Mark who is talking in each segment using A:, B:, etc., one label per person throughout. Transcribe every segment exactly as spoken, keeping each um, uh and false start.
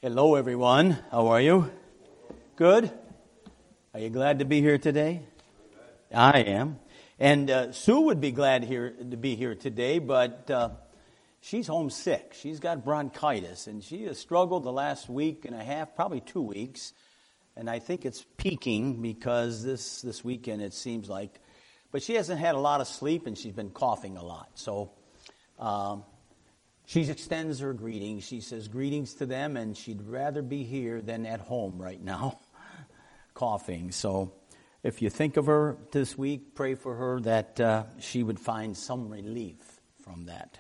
A: Hello, everyone. How are you? Good? Are you glad to be here today? I am. And uh, Sue would be glad here to be here today, but uh, she's homesick. She's got bronchitis, and she has struggled the last week and a half, probably two weeks. And I think it's peaking because this, this weekend it seems like. But she hasn't had a lot of sleep, and she's been coughing a lot. So um, she extends her greetings. She says greetings to them, and she'd rather be here than at home right now, coughing. So if you think of her this week, pray for her that uh, she would find some relief from that.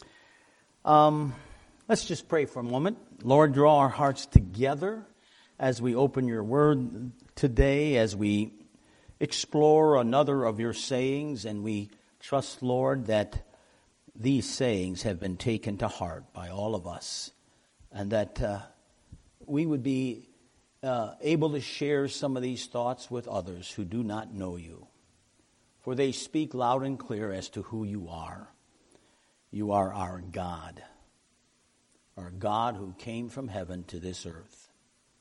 A: Um, let's just pray for a moment. Lord, draw our hearts together as we open your word today, as we explore another of your sayings, and we trust, Lord, that these sayings have been taken to heart by all of us, and that uh, we would be uh, able to share some of these thoughts with others who do not know you, for they speak loud and clear as to who you are. You are our God, our God who came from heaven to this earth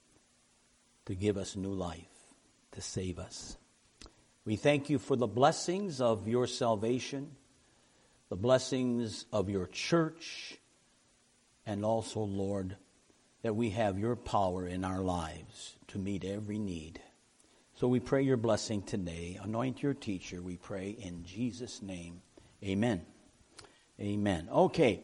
A: to give us new life, to save us. We thank you for the blessings of your salvation, the blessings of your church, and also, Lord, that we have your power in our lives to meet every need. So we pray your blessing today. Anoint your teacher, we pray in Jesus' name. Amen. Amen. Okay.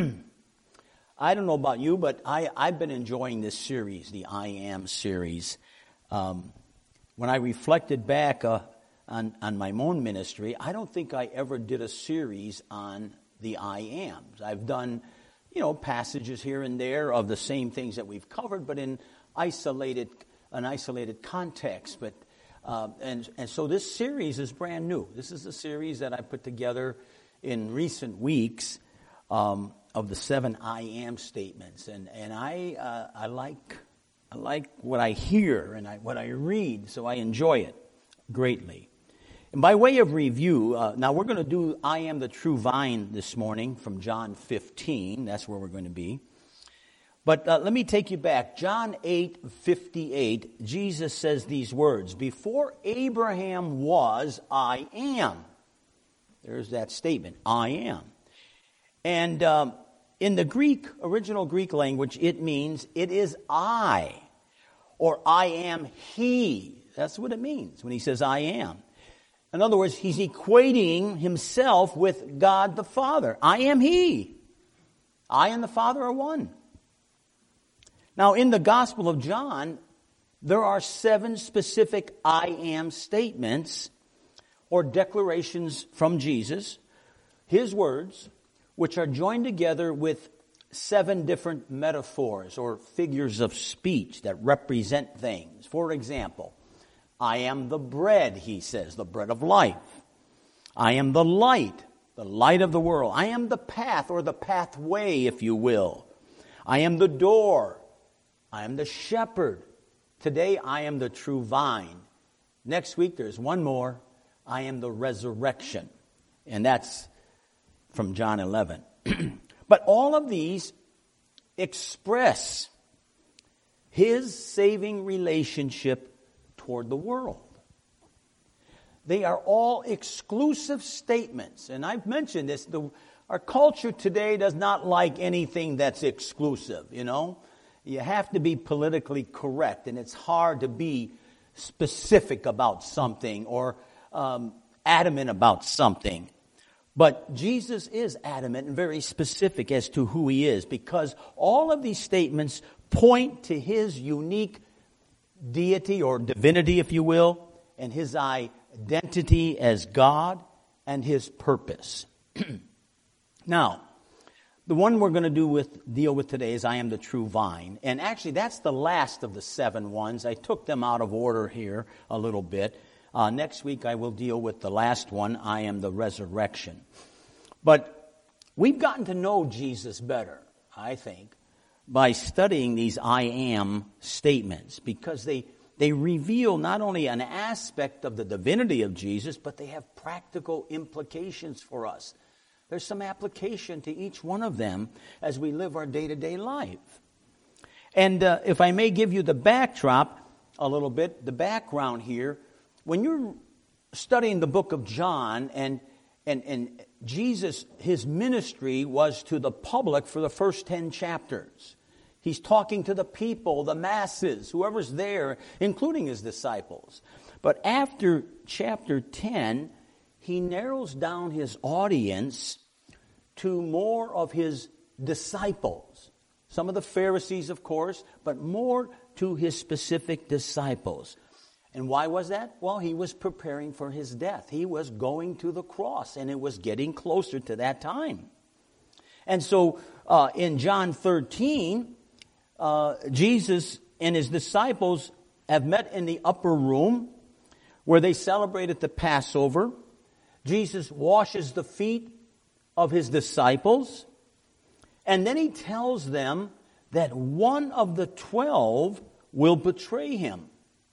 A: I don't know about you, but I, I've been enjoying this series, the I Am series. Um, when I reflected back uh, on, on my own ministry, I don't think I ever did a series on the I Ams. I've done, you know, passages here and there of the same things that we've covered, but in isolated, an isolated context. But uh, and and so this series is brand new. This is a series that I put together in recent weeks um, of the seven I Am statements, and and I uh, I like I like what I hear and I, what I read, so I enjoy it greatly. And by way of review, uh, now we're going to do I Am the True Vine this morning from John fifteen. That's where we're going to be. But uh, let me take you back. John eight fifty-eight, Jesus says these words, "Before Abraham was, I am." There's that statement, I am. And um, in the Greek, original Greek language, it means it is I, or I am he. That's what it means when he says I am. In other words, he's equating himself with God the Father. I am he. I and the Father are one. Now, in the Gospel of John, there are seven specific I am statements or declarations from Jesus, his words, which are joined together with seven different metaphors or figures of speech that represent things. For example, I am the bread, he says, the bread of life. I am the light, the light of the world. I am the path, or the pathway, if you will. I am the door. I am the shepherd. Today, I am the true vine. Next week, there's one more. I am the resurrection. And that's from John eleven. But all of these express his saving relationship toward the world. They are all exclusive statements. And I've mentioned this. The, our culture today does not like anything that's exclusive, you know. You have to be politically correct, and it's hard to be specific about something or um, adamant about something. But Jesus is adamant and very specific as to who he is, because all of these statements point to his unique deity or divinity, if you will, and his identity as God and his purpose. Now, the one we're going to do with deal with today is I am the true vine. And actually, that's the last of the seven ones. I took them out of order here a little bit. Uh, next week, I will deal with the last one, I am the resurrection. But we've gotten to know Jesus better, I think, by studying these I am statements, because they, they reveal not only an aspect of the divinity of Jesus, but they have practical implications for us. There's some application to each one of them as we live our day-to-day life. And uh, if I may give you the backdrop a little bit, the background here, when you're studying the book of John, and and and Jesus, his ministry was to the public for the first ten chapters. He's talking to the people, the masses, whoever's there, including his disciples. But after chapter ten, he narrows down his audience to more of his disciples. Some of the Pharisees, of course, but more to his specific disciples. And why was that? Well, he was preparing for his death. He was going to the cross, and it was getting closer to that time. And so uh, in John thirteen, uh, Jesus and his disciples have met in the upper room where they celebrated the Passover. Jesus washes the feet of his disciples, and then he tells them that one of the twelve will betray him.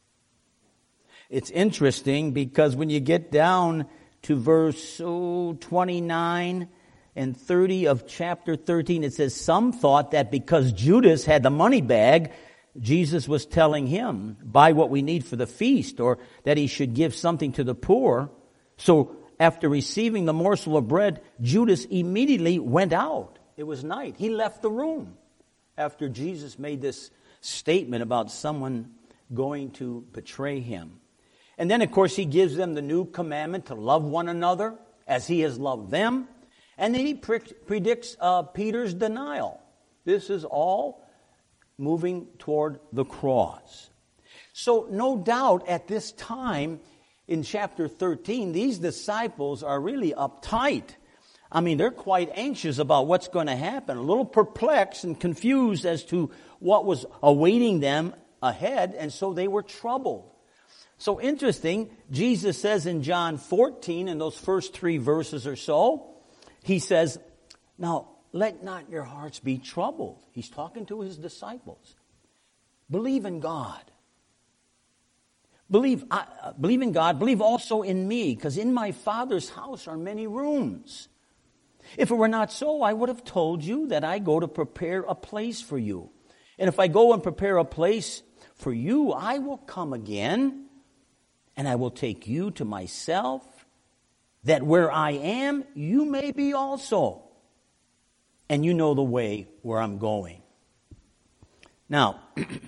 A: It's interesting because when you get down to verse oh, twenty-nine and thirty of chapter thirteen, it says, some thought that because Judas had the money bag, Jesus was telling him, buy what we need for the feast, or that he should give something to the poor. So after receiving the morsel of bread, Judas immediately went out. It was night. He left the room after Jesus made this statement about someone going to betray him. And then, of course, he gives them the new commandment to love one another as he has loved them. And then he pre- predicts uh, Peter's denial. This is all moving toward the cross. So no doubt at this time in chapter thirteen, these disciples are really uptight. I mean, they're quite anxious about what's going to happen, a little perplexed and confused as to what was awaiting them ahead, and so they were troubled. So interesting, Jesus says in John fourteen, in those first three verses or so, he says, now, let not your hearts be troubled. He's talking to his disciples. Believe in God. Believe, uh, believe in God. Believe also in me, because in my Father's house are many rooms. If it were not so, I would have told you that I go to prepare a place for you. And if I go and prepare a place for you, I will come again, and I will take you to myself, that where I am, you may be also. And you know the way where I'm going. Now,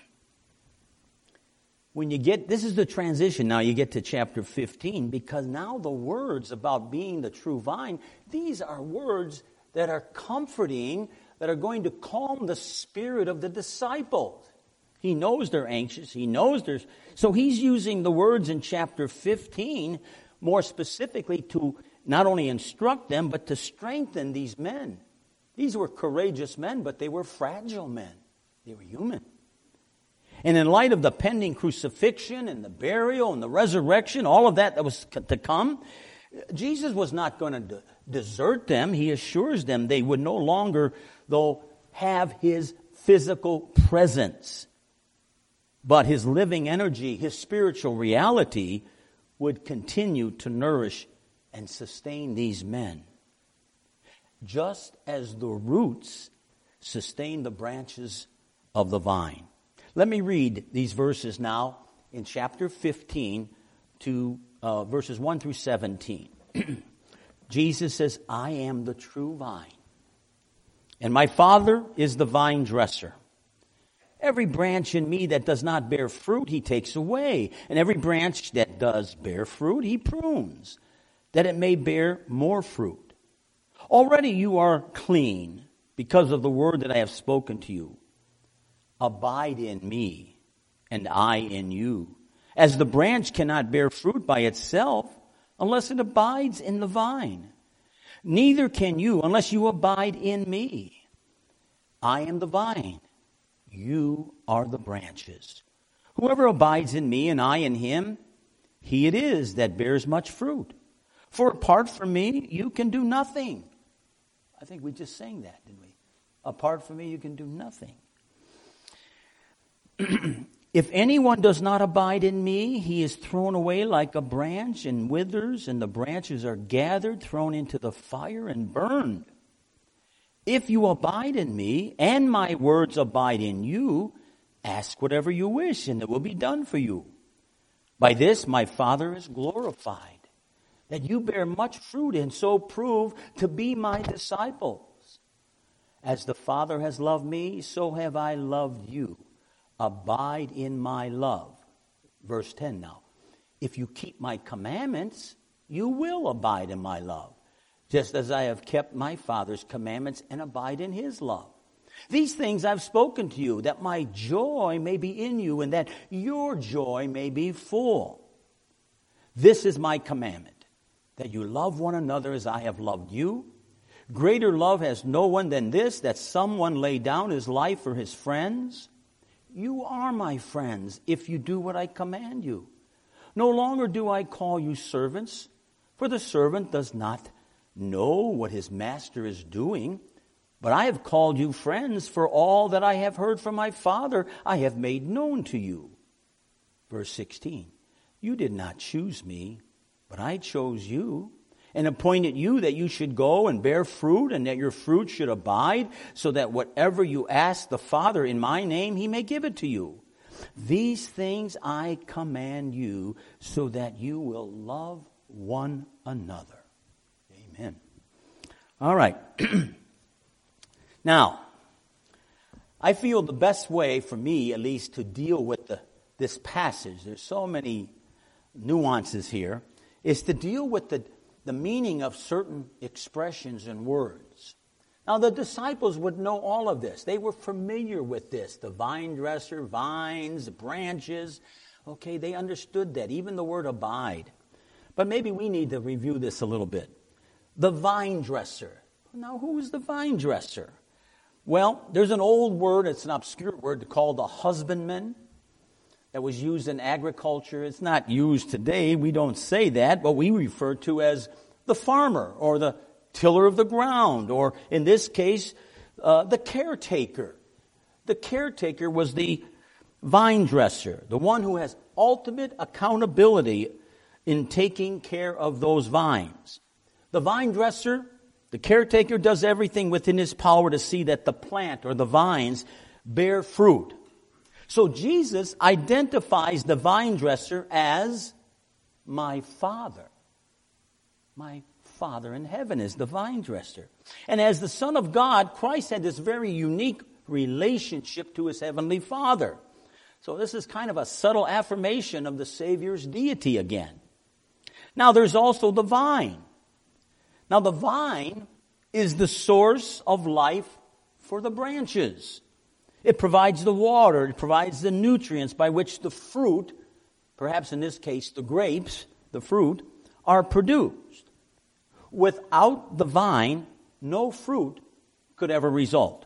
A: when you get, this is the transition, now you get to chapter fifteen, because now the words about being the true vine, these are words that are comforting, that are going to calm the spirit of the disciples. He knows they're anxious. He knows there's... So he's using the words in chapter fifteen more specifically to not only instruct them, but to strengthen these men. These were courageous men, but they were fragile men. They were human. And in light of the pending crucifixion and the burial and the resurrection, all of that that was to come, Jesus was not going to de- desert them. He assures them they would no longer, though, have his physical presence. But his living energy, his spiritual reality, would continue to nourish and sustain these men. Just as the roots sustain the branches of the vine. Let me read these verses now in chapter fifteen to uh, verses one through seventeen. Jesus says, I am the true vine, and my Father is the vine dresser. Every branch in me that does not bear fruit, he takes away. And every branch that does bear fruit, he prunes, that it may bear more fruit. Already you are clean because of the word that I have spoken to you. Abide in me, and I in you. As the branch cannot bear fruit by itself unless it abides in the vine. Neither can you unless you abide in me. I am the vine. You are the branches. Whoever abides in me and I in him, he it is that bears much fruit. For apart from me, you can do nothing. I think we just sang that, didn't we? Apart from me, you can do nothing. If anyone does not abide in me, he is thrown away like a branch and withers, and the branches are gathered, thrown into the fire, and burned. If you abide in me, and my words abide in you, Ask whatever you wish, and it will be done for you. By this my Father is glorified, that you bear much fruit and so prove to be my disciples. As the Father has loved me, so have I loved you. Abide in my love. Verse ten now. If you keep my commandments, you will abide in my love, just as I have kept my Father's commandments and abide in his love. These things I've spoken to you, that my joy may be in you, and that your joy may be full. This is my commandment, that you love one another as I have loved you. Greater love has no one than this, that someone lay down his life for his friends. You are my friends if you do what I command you. No longer do I call you servants, for the servant does not know what his master is doing. But I have called you friends, for all that I have heard from my Father I have made known to you. Verse sixteen, you did not choose me, but I chose you, and appointed you that you should go and bear fruit, and that your fruit should abide, so that whatever you ask the Father in my name, he may give it to you. These things I command you, so that you will love one another. Amen. All right. Now, I feel the best way for me, at least, to deal with the, this passage, there's so many nuances here, is to deal with the, the meaning of certain expressions and words. Now, the disciples would know all of this. They were familiar with this. The vine dresser, vines, branches. Okay, they understood that, even the word abide. But maybe we need to review this a little bit. The vine dresser. Now, who is the vine dresser? Well, there's an old word, it's an obscure word called a husbandman that was used in agriculture. It's not used today. We don't say that, but we refer to as the farmer or the tiller of the ground, or in this case, uh, the caretaker. The caretaker was the vine dresser, the one who has ultimate accountability in taking care of those vines. The vine dresser, the caretaker, does everything within his power to see that the plant or the vines bear fruit. So Jesus identifies the vine dresser as my Father. My Father in heaven is the vine dresser. And as the Son of God, Christ had this very unique relationship to his heavenly Father. So this is kind of a subtle affirmation of the Savior's deity again. Now there's also the vine. Now the vine is the source of life for the branches. It provides the water, it provides the nutrients by which the fruit, perhaps in this case the grapes, the fruit, are produced. Without the vine, no fruit could ever result.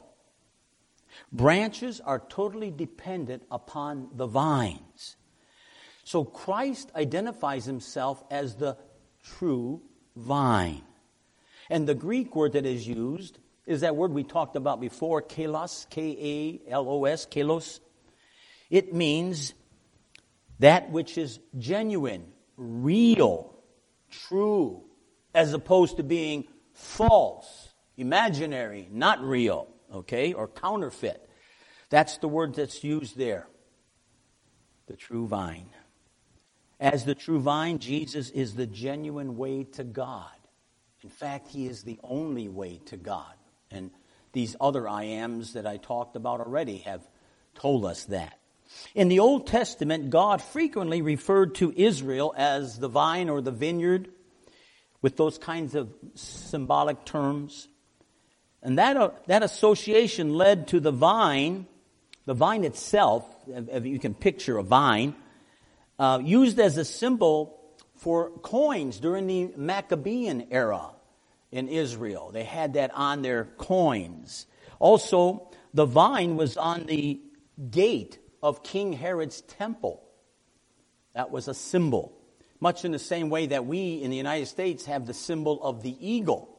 A: Branches are totally dependent upon the vines. So Christ identifies himself as the true vine. And the Greek word that is used is that word we talked about before, kalos, K A L O S, kalos. It means that which is genuine, real, true, as opposed to being false, imaginary, not real, okay, or counterfeit. That's the word that's used there, the true vine. As the true vine, Jesus is the genuine way to God. In fact, he is the only way to God. And these other I ams that I talked about already have told us that. In the Old Testament, God frequently referred to Israel as the vine or the vineyard with those kinds of symbolic terms. And that, uh, that association led to the vine, the vine itself, if you can picture a vine, uh, used as a symbol for coins during the Maccabean era in Israel. They had that on their coins. Also, the vine was on the gate of King Herod's temple. That was a symbol. Much in the same way that we in the United States have the symbol of the eagle.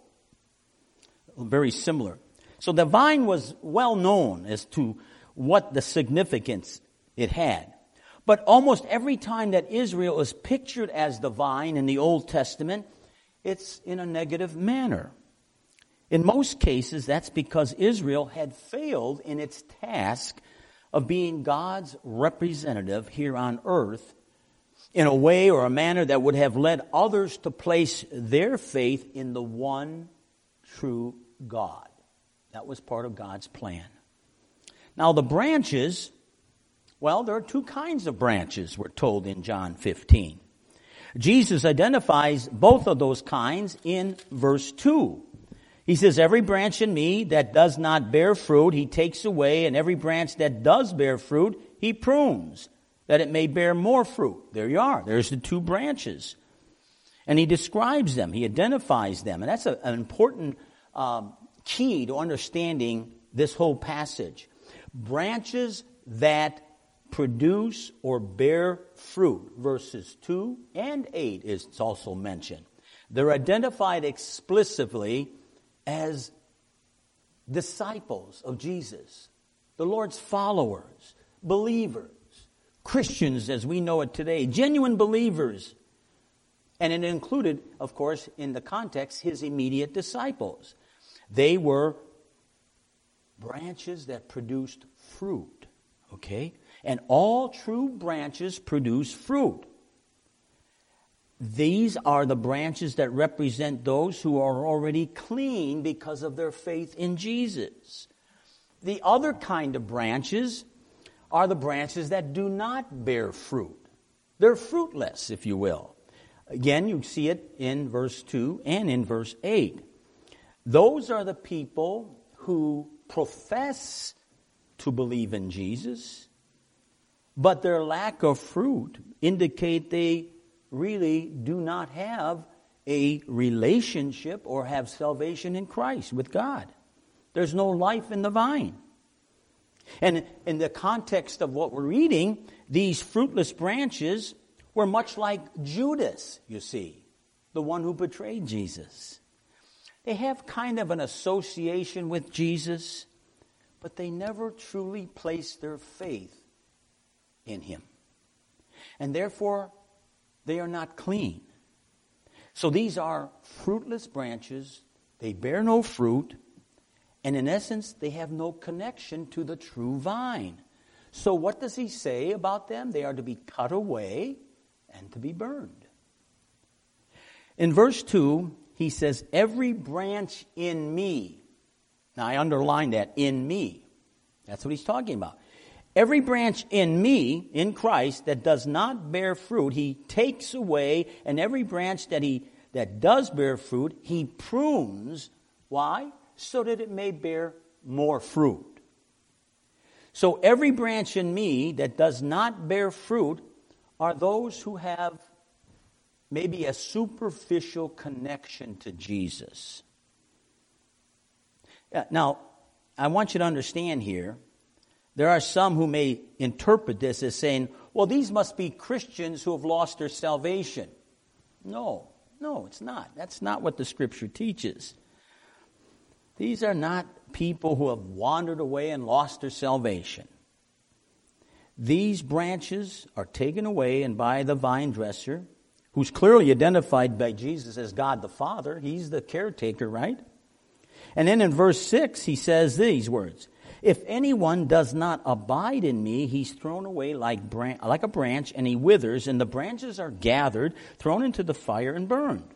A: Very similar. So the vine was well known as to what the significance it had. But almost every time that Israel is pictured as the vine in the Old Testament, it's in a negative manner. In most cases, that's because Israel had failed in its task of being God's representative here on earth in a way or a manner that would have led others to place their faith in the one true God. That was part of God's plan. Now the branches, well, there are two kinds of branches, we're told in John fifteen. Jesus identifies both of those kinds in verse two. He says, every branch in me that does not bear fruit, he takes away, and every branch that does bear fruit, he prunes, that it may bear more fruit. There you are. There's the two branches. And he describes them. He identifies them. And that's a, an important um, key to understanding this whole passage. Branches that produce or bear fruit. Verses two and eight is also mentioned. They're identified explicitly as disciples of Jesus, the Lord's followers, believers, Christians as we know it today, genuine believers. And it included, of course, in the context, his immediate disciples. They were branches that produced fruit, okay? And all true branches produce fruit. These are the branches that represent those who are already clean because of their faith in Jesus. The other kind of branches are the branches that do not bear fruit. They're fruitless, if you will. Again, you see it in verse two and in verse eight. Those are the people who profess to believe in Jesus, but their lack of fruit indicate they really do not have a relationship or have salvation in Christ with God. There's no life in the vine. And in the context of what we're reading, these fruitless branches were much like Judas, you see, the one who betrayed Jesus. They have kind of an association with Jesus, but they never truly placed their faith in him. And therefore, they are not clean. So these are fruitless branches. They bear no fruit. And in essence, they have no connection to the true vine. So what does he say about them? They are to be cut away and to be burned. In verse two, he says, every branch in me. Now I underline that, in me. That's what he's talking about. Every branch in me, in Christ, that does not bear fruit, he takes away, and every branch that he that does bear fruit, he prunes. Why? So that it may bear more fruit. So every branch in me that does not bear fruit are those who have maybe a superficial connection to Jesus. Now, I want you to understand here, there are some who may interpret this as saying, well, these must be Christians who have lost their salvation. No, no, it's not. That's not what the Scripture teaches. These are not people who have wandered away and lost their salvation. These branches are taken away and by the vine dresser, who's clearly identified by Jesus as God the Father. He's the caretaker, right? And then in verse six, he says these words, if anyone does not abide in me, he's thrown away like, bran- like a branch, and he withers, and the branches are gathered, thrown into the fire, and burned.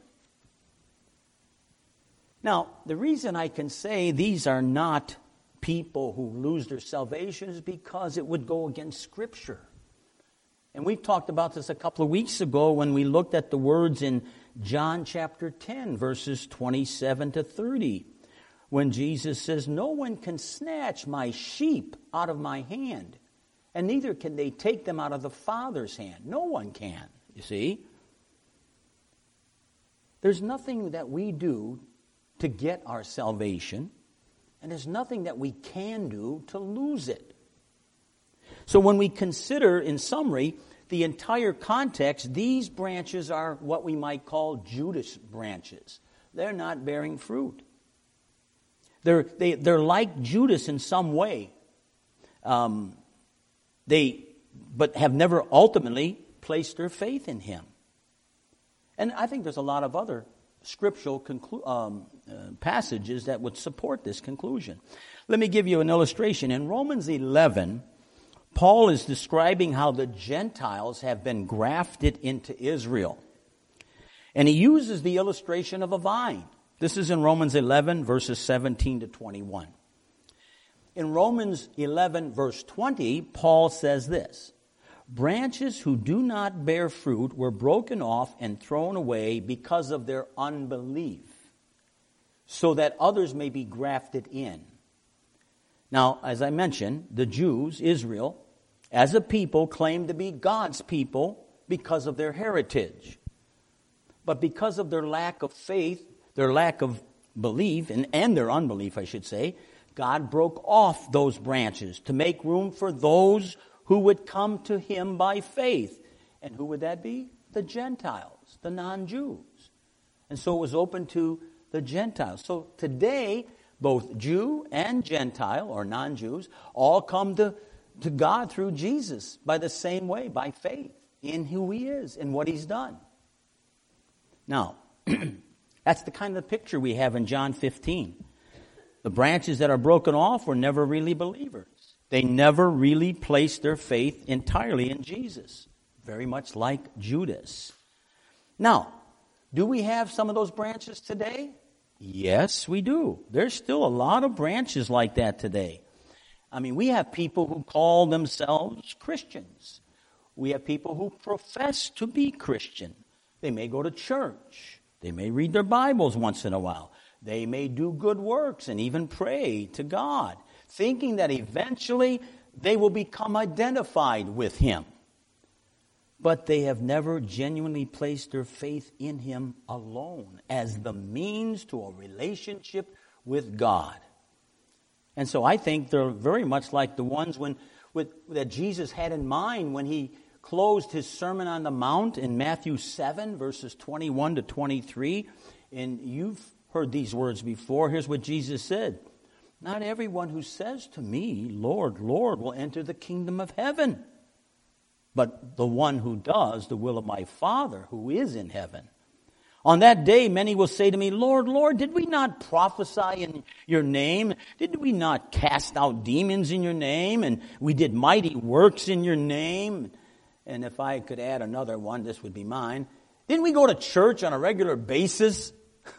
A: Now, the reason I can say these are not people who lose their salvation is because it would go against Scripture. And we've talked about this a couple of weeks ago when we looked at the words in John chapter ten, verses twenty-seven to thirty. When Jesus says, no one can snatch my sheep out of my hand, and neither can they take them out of the Father's hand. No one can, you see. There's nothing that we do to get our salvation, and there's nothing that we can do to lose it. So when we consider, in summary, the entire context, these branches are what we might call Judas branches. They're not bearing fruit. They're, they, they're like Judas in some way. Um, they, but have never ultimately placed their faith in him. And I think there's a lot of other scriptural conclu- um, uh, passages that would support this conclusion. Let me give you an illustration. In Romans eleven, Paul is describing how the Gentiles have been grafted into Israel. And he uses the illustration of a vine. This is in Romans eleven, verses seventeen to twenty-one. In Romans eleven, verse twenty, Paul says this: branches who do not bear fruit were broken off and thrown away because of their unbelief, so that others may be grafted in. Now, as I mentioned, the Jews, Israel, as a people, claim to be God's people because of their heritage. But because of their lack of faith, their lack of belief, and, and their unbelief, I should say, God broke off those branches to make room for those who would come to him by faith. And who would that be? The Gentiles, the non-Jews. And so it was open to the Gentiles. So today, both Jew and Gentile, or non-Jews, all come to, to God through Jesus by the same way, by faith in who he is and what he's done. Now, that's the kind of picture we have in John fifteen. The branches that are broken off were never really believers. They never really placed their faith entirely in Jesus, very much like Judas. Now, do we have some of those branches today? Yes, we do. There's still a lot of branches like that today. I mean, we have people who call themselves Christians. We have people who profess to be Christian. They may go to church. They may read their Bibles once in a while. They may do good works and even pray to God, thinking that eventually they will become identified with him. But they have never genuinely placed their faith in him alone as the means to a relationship with God. And so I think they're very much like the ones when with, that Jesus had in mind when he closed his Sermon on the Mount in Matthew seven, verses twenty-one to twenty-three. And you've heard these words before. Here's what Jesus said: not everyone who says to me, Lord, Lord, will enter the kingdom of heaven, but the one who does the will of my Father who is in heaven. On that day, many will say to me, Lord, Lord, did we not prophesy in your name? Did we not cast out demons in your name? And we did mighty works in your name? And if I could add another one, this would be mine. Didn't we go to church on a regular basis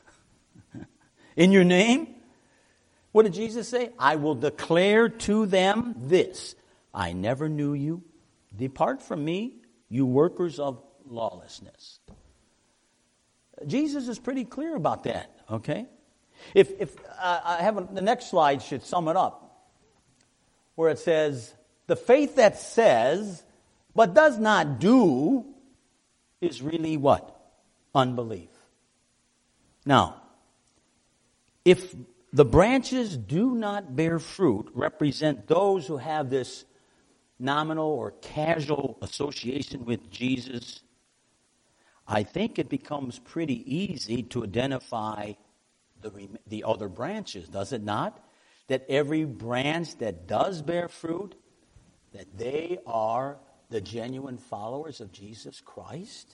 A: in your name? What did Jesus say? I will declare to them this: I never knew you. Depart from me, you workers of lawlessness. Jesus is pretty clear about that, okay? If if uh, I have a, the next slide should sum it up, where it says, the faith that says but does not do is really what? Unbelief. Now, if the branches do not bear fruit, represent those who have this nominal or casual association with Jesus, I think it becomes pretty easy to identify the, the other branches, does it not? That every branch that does bear fruit, that they are the genuine followers of Jesus Christ.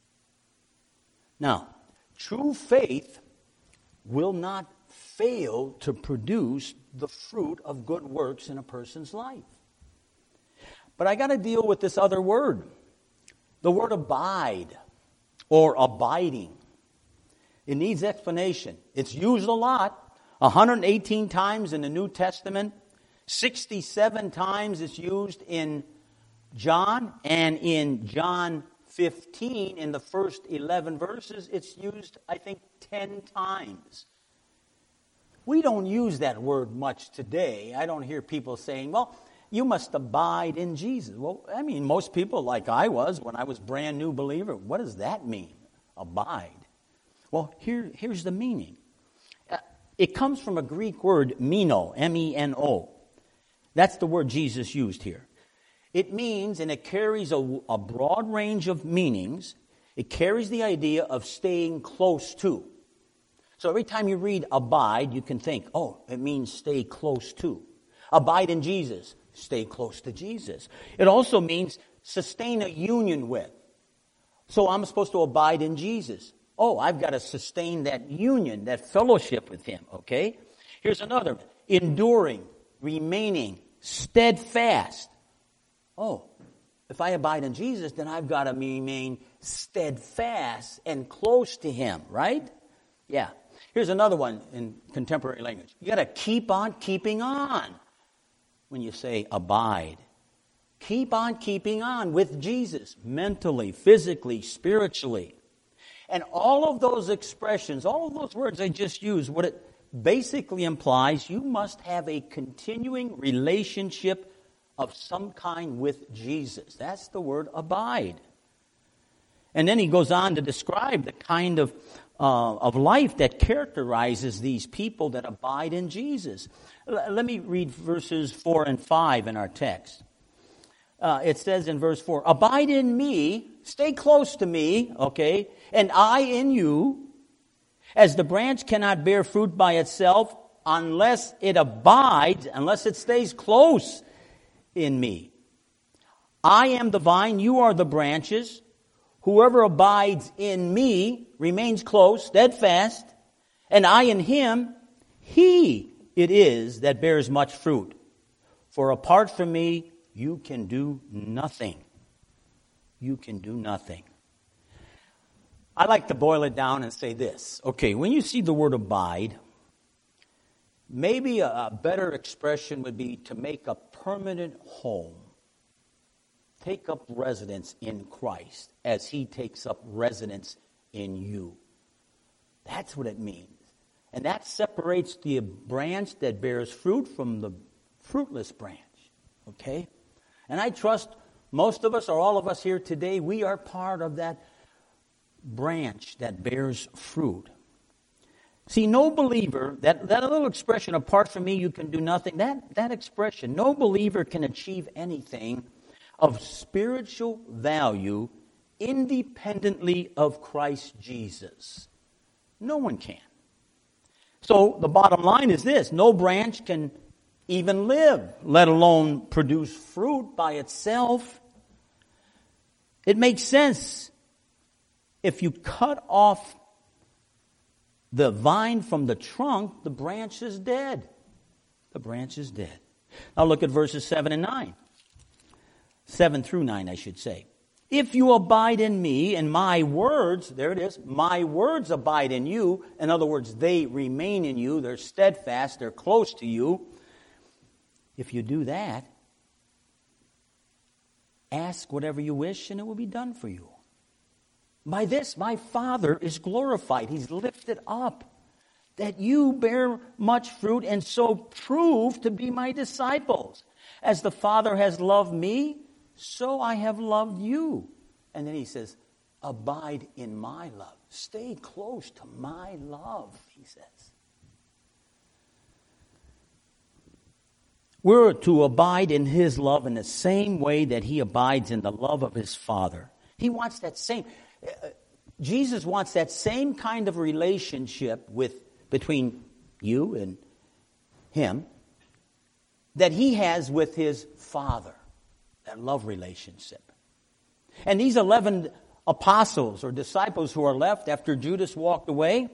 A: Now, true faith will not fail to produce the fruit of good works in a person's life. But I got to deal with this other word, the word abide or abiding. It needs explanation. It's used a lot, one hundred eighteen times in the New Testament, sixty-seven times it's used in John, and in John fifteen, in the first eleven verses, it's used, I think, ten times. We don't use that word much today. I don't hear people saying, well, you must abide in Jesus. Well, I mean, most people, like I was when I was a brand new believer, what does that mean, abide? Well, here, here's the meaning. Uh, it comes from a Greek word, meno, M E N O. That's the word Jesus used here. It means, and it carries a, a broad range of meanings, it carries the idea of staying close to. So every time you read abide, you can think, oh, it means stay close to. Abide in Jesus, stay close to Jesus. It also means sustain a union with. So I'm supposed to abide in Jesus. Oh, I've got to sustain that union, that fellowship with him, okay? Here's another. Enduring, remaining, steadfast. oh, if I abide in Jesus, then I've got to remain steadfast and close to Him, right? Yeah. Here's another one in contemporary language. You got to keep on keeping on when you say abide. Keep on keeping on with Jesus, mentally, physically, spiritually. And all of those expressions, all of those words I just used, what it basically implies, you must have a continuing relationship of some kind with Jesus. That's the word abide. And then he goes on to describe the kind of uh, of life that characterizes these people that abide in Jesus. L- let me read verses four and five in our text. Uh, it says in verse four, abide in me, stay close to me, okay, and I in you, as the branch cannot bear fruit by itself unless it abides, unless it stays close in me. I am the vine, you are the branches. Whoever abides in me remains close, steadfast, and I in him, he it is that bears much fruit. For apart from me, you can do nothing. You can do nothing. I like to boil it down and say this. Okay, when you see the word abide, maybe a, a better expression would be to make a permanent home. Take up residence in Christ as He takes up residence in you. That's what it means. And that separates the branch that bears fruit from the fruitless branch. Okay? And I trust most of us or all of us here today, we are part of that branch that bears fruit. See, no believer, that, that little expression, apart from me you can do nothing, that, that expression, no believer can achieve anything of spiritual value independently of Christ Jesus. No one can. So the bottom line is this: no branch can even live, let alone produce fruit by itself. It makes sense if you cut off the vine from the trunk, the branch is dead. The branch is dead. Now look at verses seven and nine. Seven through nine, I should say. If you abide in me and my words, there it is, my words abide in you. In other words, they remain in you. They're steadfast. They're close to you. If you do that, ask whatever you wish and it will be done for you. By this, my Father is glorified. He's lifted up, that you bear much fruit and so prove to be my disciples. As the Father has loved me, so I have loved you. And then he says, abide in my love. Stay close to my love, he says. We're to abide in his love in the same way that he abides in the love of his Father. He wants that same, uh, Jesus wants that same kind of relationship with between you and him that he has with his Father. That love relationship. And these eleven apostles or disciples who are left after Judas walked away,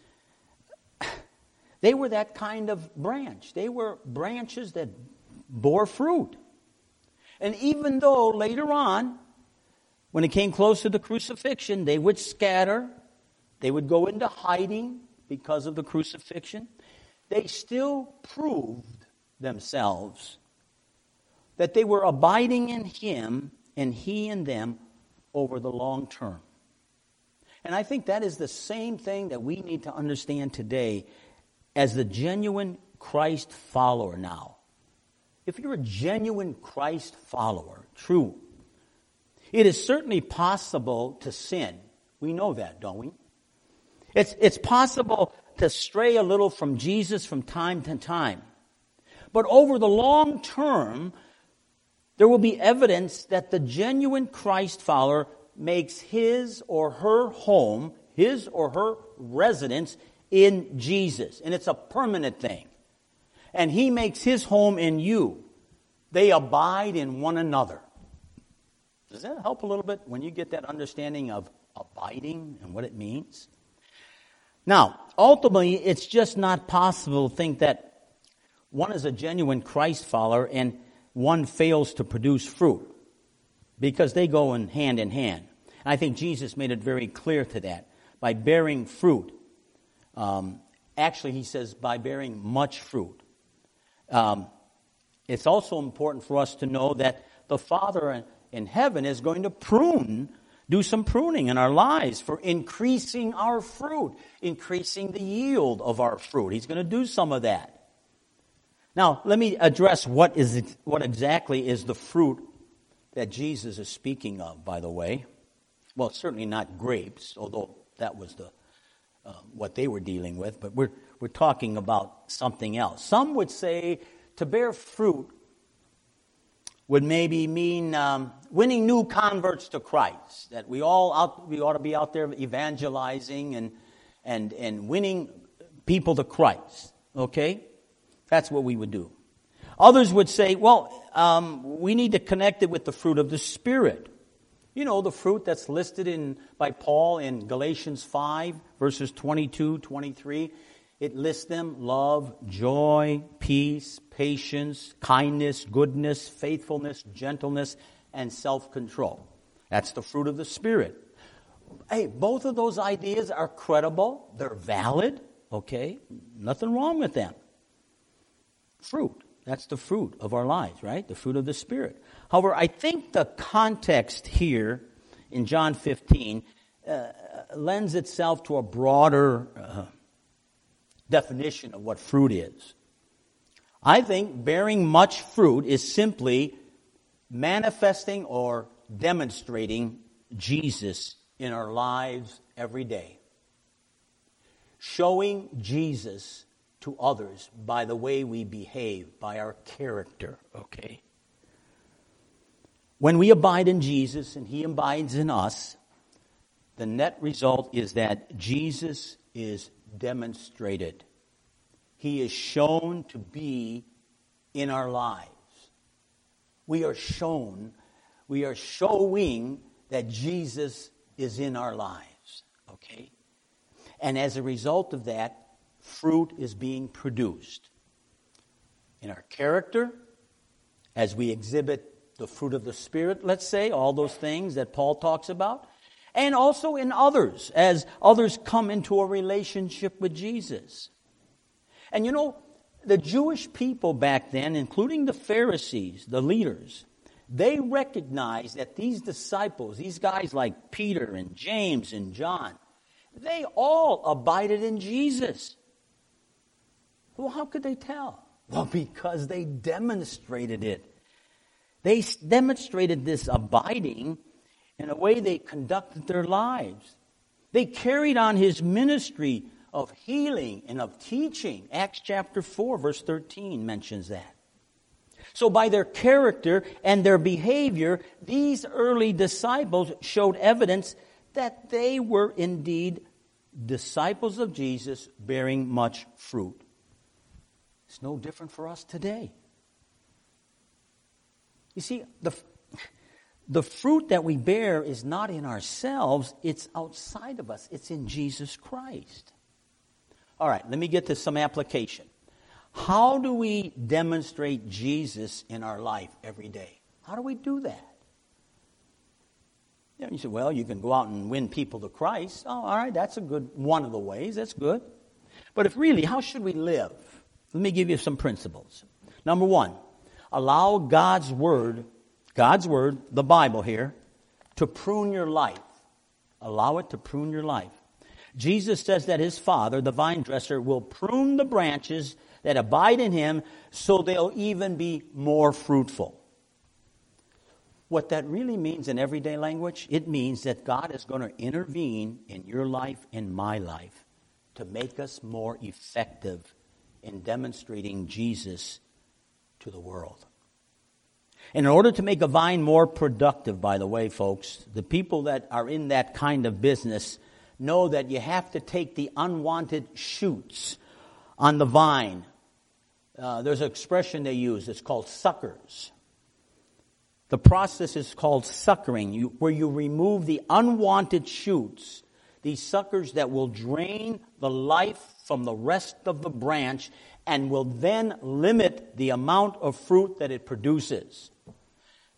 A: they were that kind of branch. They were branches that bore fruit. And even though later on, when it came close to the crucifixion, they would scatter, they would go into hiding because of the crucifixion, they still proved themselves that they were abiding in him and he in them over the long term. And I think that is the same thing that we need to understand today as the genuine Christ follower now. If you're a genuine Christ follower, true, it is certainly possible to sin. We know that, don't we? It's, it's possible to stray a little from Jesus from time to time. But over the long term, there will be evidence that the genuine Christ follower makes his or her home, his or her residence in Jesus. And it's a permanent thing. And he makes his home in you. They abide in one another. Does that help a little bit when you get that understanding of abiding and what it means? Now, ultimately, it's just not possible to think that one is a genuine Christ follower and one fails to produce fruit. because they go in hand in hand. And I think Jesus made it very clear to that. By bearing fruit, um, actually he says by bearing much fruit. Um, it's also important for us to know that the Father in, in heaven is going to prune, do some pruning in our lives for increasing our fruit, increasing the yield of our fruit. He's going to do some of that. Now, let me address what is what exactly is the fruit that Jesus is speaking of, by the way. Well, it's certainly not grapes, although that was the uh, what they were dealing with, but we're we're talking about something else. Some would say to bear fruit would maybe mean um, winning new converts to Christ. That we all out, we ought to be out there evangelizing and and and winning people to Christ. Okay, that's what we would do. Others would say, well, um, we need to connect it with the fruit of the Spirit. You know, the fruit that's listed in by Paul in Galatians five, verses twenty-two, twenty-three. It lists them: love, joy, peace, patience, kindness, goodness, faithfulness, gentleness, and self-control. That's the fruit of the Spirit. Hey, both of those ideas are credible. They're valid. Okay? Nothing wrong with them. Fruit. That's the fruit of our lives, right? The fruit of the Spirit. However, I think the context here in John fifteen uh, lends itself to a broader uh, definition of what fruit is. I think bearing much fruit is simply manifesting or demonstrating Jesus in our lives every day. Showing Jesus to others by the way we behave, by our character, okay? When we abide in Jesus and He abides in us, the net result is that Jesus is demonstrated. He is shown to be in our lives. We are shown, we are showing that Jesus is in our lives, okay? And as a result of that, fruit is being produced in our character as we exhibit the fruit of the Spirit, let's say, all those things that Paul talks about, and also in others as others come into a relationship with Jesus. And you know, the Jewish people back then, including the Pharisees, the leaders, they recognized that these disciples, these guys like Peter and James and John, they all abided in Jesus. Well, how could they tell? Well, because they demonstrated it. They demonstrated this abiding in a way they conducted their lives. They carried on His ministry of healing and of teaching. Acts chapter four, verse thirteen mentions that. So by their character and their behavior, these early disciples showed evidence that they were indeed disciples of Jesus bearing much fruit. It's no different for us today. You see, the, the fruit that we bear is not in ourselves, it's outside of us. It's in Jesus Christ. All right, let me get to some application. How do we demonstrate Jesus in our life every day? How do we do that? You know, you say, well, you can go out and win people to Christ. Oh, all right, that's a good one of the ways. That's good. But if really, how should we live? Let me give you some principles. Number one, allow God's Word, God's Word, the Bible here, to prune your life. Allow it to prune your life. Jesus says that His Father, the vine dresser, will prune the branches that abide in Him so they'll even be more fruitful. What that really means in everyday language, it means that God is going to intervene in your life and my life to make us more effective in demonstrating Jesus to the world. And in order to make a vine more productive, by the way, folks, the people that are in that kind of business know that you have to take the unwanted shoots on the vine. Uh, there's an expression they use. It's called suckers. The process is called suckering, you, where you remove the unwanted shoots, these suckers that will drain the life from the rest of the branch and will then limit the amount of fruit that it produces.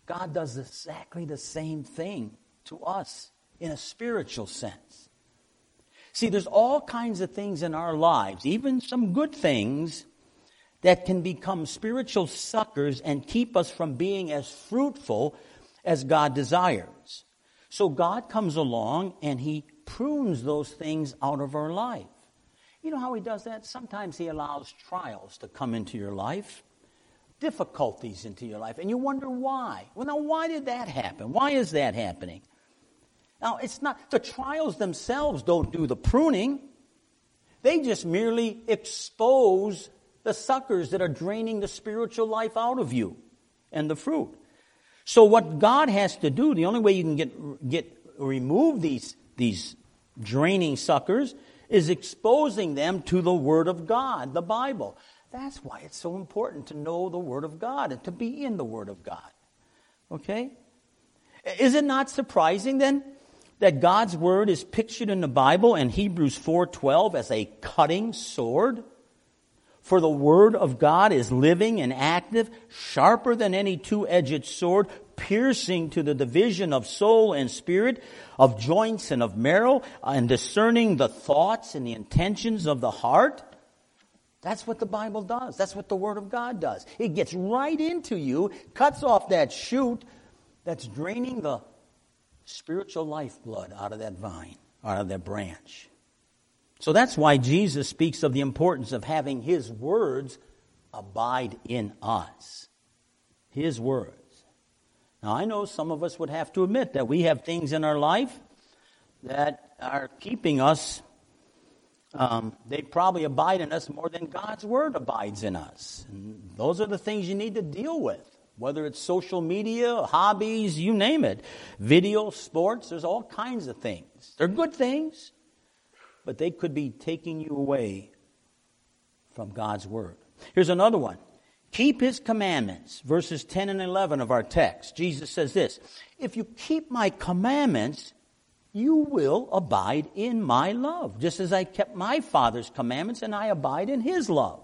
A: God does exactly the same thing to us in a spiritual sense. See, there's all kinds of things in our lives, even some good things, that can become spiritual suckers and keep us from being as fruitful as God desires. So God comes along and He prunes those things out of our life. You know how He does that? Sometimes He allows trials to come into your life, difficulties into your life, and you wonder why. Well, now, why did that happen? Why is that happening? Now, it's not, the trials themselves don't do the pruning. They just merely expose the suckers that are draining the spiritual life out of you and the fruit. So what God has to do, the only way you can get get remove these, these draining suckers is exposing them to the Word of God, the Bible. That's why it's so important to know the Word of God and to be in the Word of God. Okay? Is it not surprising then that God's Word is pictured in the Bible in Hebrews four twelve as a cutting sword? For the Word of God is living and active, sharper than any two-edged sword, piercing to the division of soul and spirit, of joints and of marrow, and discerning the thoughts and the intentions of the heart. That's what the Bible does. That's what the Word of God does. It gets right into you, cuts off that shoot that's draining the spiritual lifeblood out of that vine, out of that branch. So that's why Jesus speaks of the importance of having His words abide in us. His words. Now, I know some of us would have to admit that we have things in our life that are keeping us, um, they probably abide in us more than God's Word abides in us. And those are the things you need to deal with. Whether it's social media, hobbies, you name it. Video, sports, there's all kinds of things. They're good things, but they could be taking you away from God's Word. Here's another one. Keep His commandments. Verses ten and eleven of our text. Jesus says this, if you keep my commandments, you will abide in my love, just as I kept my Father's commandments and I abide in His love.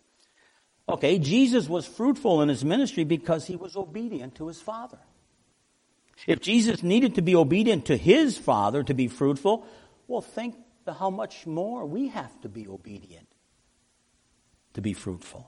A: Okay, Jesus was fruitful in His ministry because He was obedient to His Father. If Jesus needed to be obedient to His Father to be fruitful, well, think how much more we have to be obedient to be fruitful.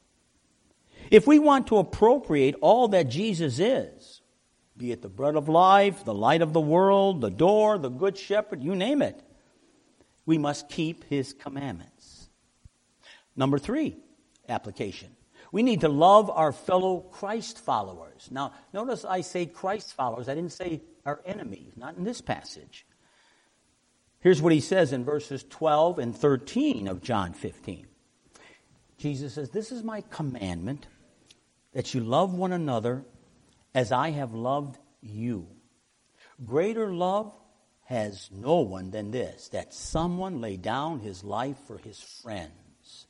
A: If we want to appropriate all that Jesus is, be it the bread of life, the light of the world, the door, the good shepherd, you name it, we must keep His commandments. Number three, application. We need to love our fellow Christ followers. Now, notice I say Christ followers. I didn't say our enemies, not in this passage. Here's what He says in verses twelve and thirteen of John fifteen. Jesus says, this is my commandment, that you love one another as I have loved you. Greater love has no one than this, that someone lay down his life for his friends.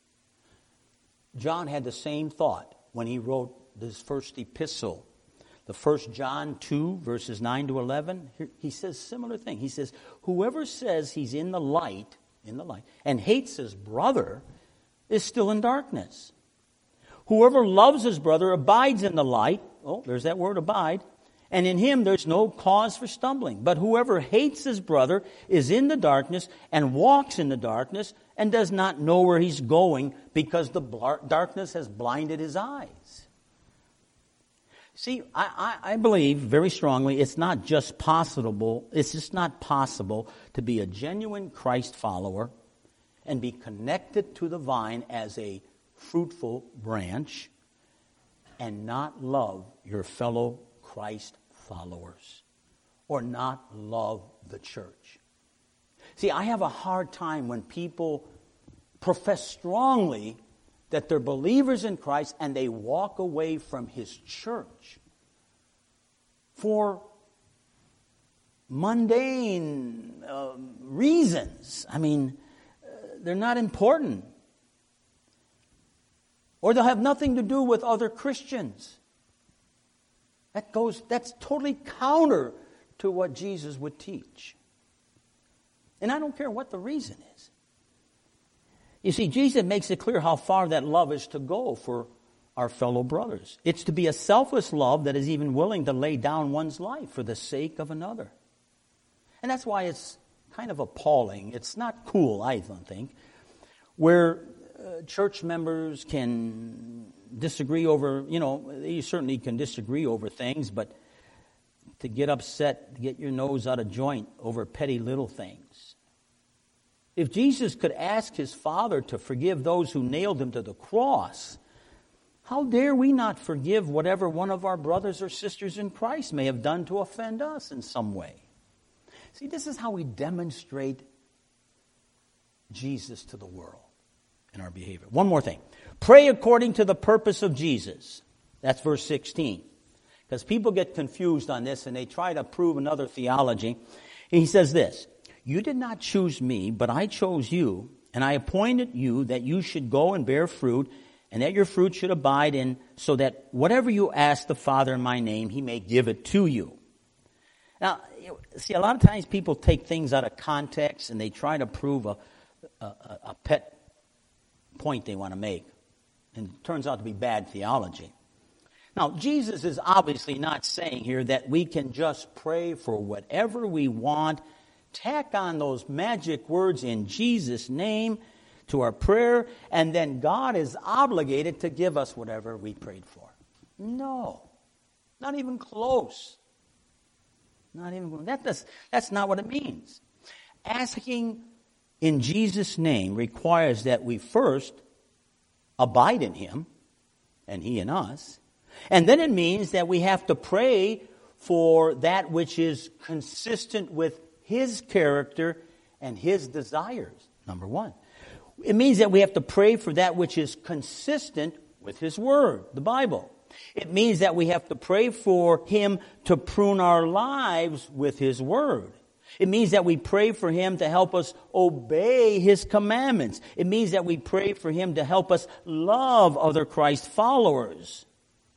A: John had the same thought when he wrote this first epistle. The First John two, verses nine to eleven, he says similar thing. He says, whoever says he's in the light, in the light, and hates his brother is still in darkness. Whoever loves his brother abides in the light. Oh, there's that word, abide. And in him there's no cause for stumbling. But whoever hates his brother is in the darkness and walks in the darkness and does not know where he's going because the darkness has blinded his eyes. See, I, I, I believe very strongly it's not just possible, it's just not possible to be a genuine Christ follower and be connected to the vine as a fruitful branch and not love your fellow Christ followers or not love the church. See, I have a hard time when people profess strongly that they're believers in Christ and they walk away from His church for mundane uh, reasons. I mean, uh, they're not important. Or they'll have nothing to do with other Christians. That goes, that's totally counter to what Jesus would teach. And I don't care what the reason is. You see, Jesus makes it clear how far that love is to go for our fellow brothers. It's to be a selfless love that is even willing to lay down one's life for the sake of another. And that's why it's kind of appalling. It's not cool, I don't think, where uh, church members can disagree over, you know, you certainly can disagree over things, but to get upset, to get your nose out of joint over petty little things. If Jesus could ask his Father to forgive those who nailed him to the cross, how dare we not forgive whatever one of our brothers or sisters in Christ may have done to offend us in some way? See, this is how we demonstrate Jesus to the world in our behavior. One more thing. Pray according to the purpose of Jesus. That's verse sixteen. Because people get confused on this and they try to prove another theology. He says this, you did not choose me, but I chose you, and I appointed you that you should go and bear fruit, and that your fruit should abide in, so that whatever you ask the Father in my name, he may give it to you. Now, see, a lot of times people take things out of context and they try to prove a, a, a pet point they want to make. And it turns out to be bad theology. Now, Jesus is obviously not saying here that we can just pray for whatever we want, tack on those magic words in Jesus' name to our prayer, and then God is obligated to give us whatever we prayed for. No, not even close. Not even that. That's, that's not what it means. Asking in Jesus' name requires that we first abide in him, and he in us. And then it means that we have to pray for that which is consistent with his character and his desires, number one. It means that we have to pray for that which is consistent with his word, the Bible. It means that we have to pray for him to prune our lives with his word. It means that we pray for him to help us obey his commandments. It means that we pray for him to help us love other Christ followers.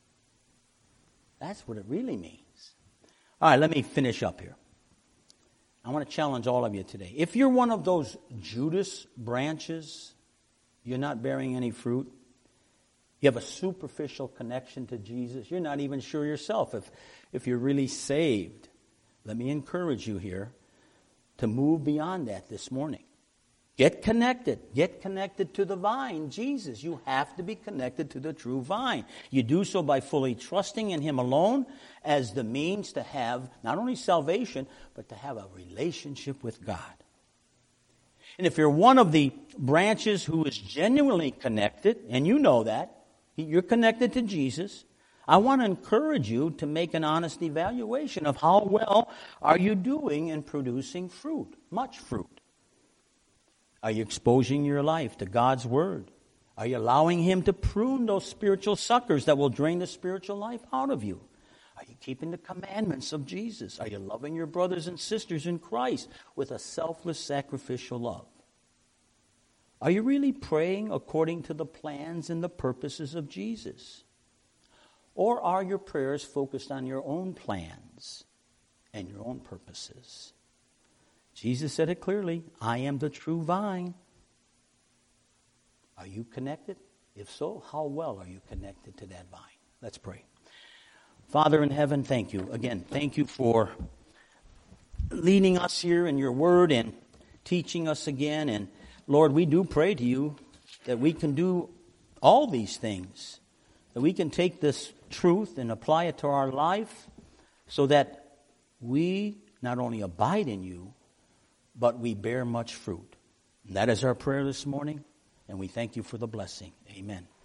A: That's what it really means. All right, let me finish up here. I want to challenge all of you today. If you're one of those Judas branches, you're not bearing any fruit, you have a superficial connection to Jesus, you're not even sure yourself if, if you're really saved, let me encourage you here to move beyond that this morning. Get connected. Get connected to the vine, Jesus. You have to be connected to the true vine. You do so by fully trusting in him alone as the means to have not only salvation, but to have a relationship with God. And if you're one of the branches who is genuinely connected, and you know that, you're connected to Jesus, I want to encourage you to make an honest evaluation of how well are you doing in producing fruit, much fruit. Are you exposing your life to God's word? Are you allowing him to prune those spiritual suckers that will drain the spiritual life out of you? Are you keeping the commandments of Jesus? Are you loving your brothers and sisters in Christ with a selfless, sacrificial love? Are you really praying according to the plans and the purposes of Jesus? Or are your prayers focused on your own plans and your own purposes? Jesus said it clearly, I am the true vine. Are you connected? If so, how well are you connected to that vine? Let's pray. Father in heaven, thank you. Again, thank you for leading us here in your word and teaching us again. And Lord, we do pray to you that we can do all these things, that we can take this truth and apply it to our life so that we not only abide in you, but we bear much fruit. And that is our prayer this morning, and we thank you for the blessing. Amen.